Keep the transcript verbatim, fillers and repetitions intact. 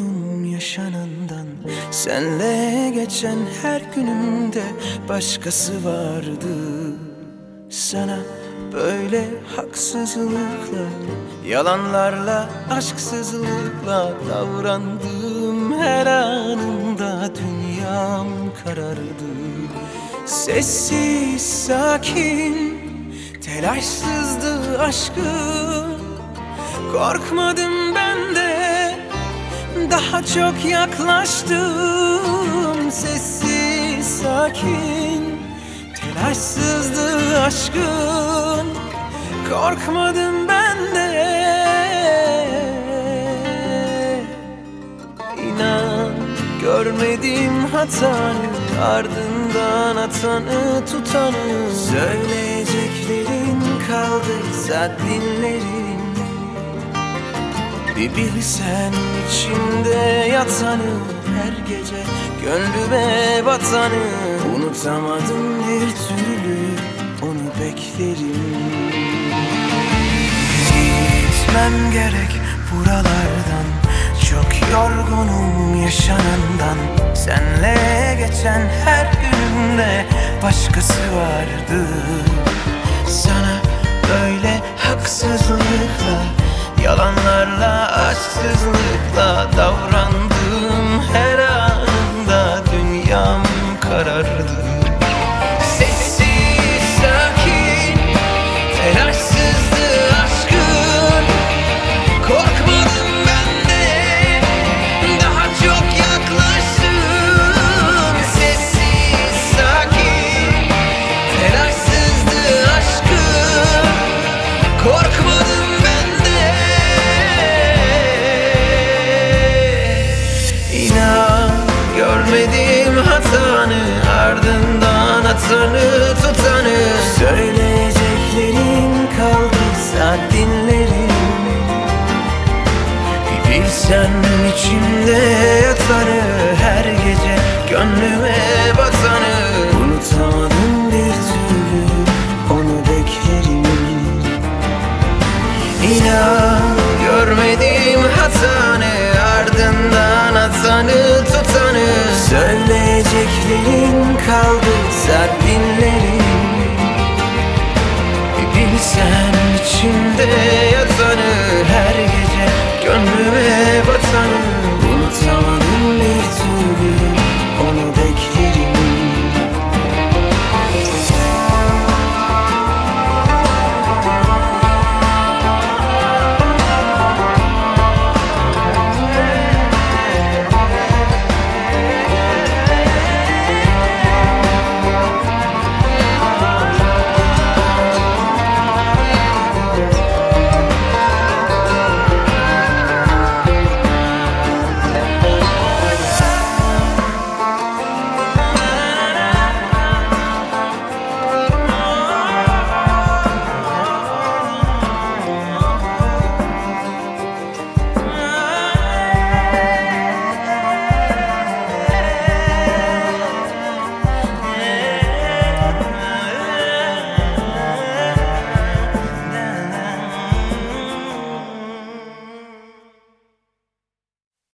yorgunum yaşanandan. Senle geçen her günümde başkası vardı. Sana böyle haksızlıkla, yalanlarla, aşksızlıkla davrandığım her anımda dünyam karardı. Sessiz, sakin, telaşsızdı aşkım. Korkmadım ben de, daha çok yaklaştım. Sessiz, sakin, telaşsızdı aşkım. Korkmadım ben de. İnan görmedim hatanı, ardından atanı tutanı. Söyleyeceklerin kaldıysa dinlerim. Bir bilsen içimde yatanı, her gece gönlüme batanı. Unutamadım bir türlü, onu beklerim. Gitmem gerek buralardan, çok yorgunum yaşanandan. Senle geçen her günümde başkası vardı. Sana böyle haksızlıkla, yalanlarla, aşksızlıkla davrandığım her anımda dünyam karardı. Sessiz, sakin, telaşsızdı aşkın. Korkmadım ben de, daha çok yaklaştım. Sessiz, sakin, telaşsızdı aşkın. Korkmadım ben de. İnan görmedim hatanı, ardından atanı tutanı. Söyleyeceklerin kaldıysa dinlerim. Bir bilsen içimde yatanı, her gece gönlüme batanı. Unutamadım bir türlü, onu beklerim. İnan görmedim hatanı, ardından atanı tutanı. Söyleyeceklerin kaldıysa dinlerim. Bir bilsen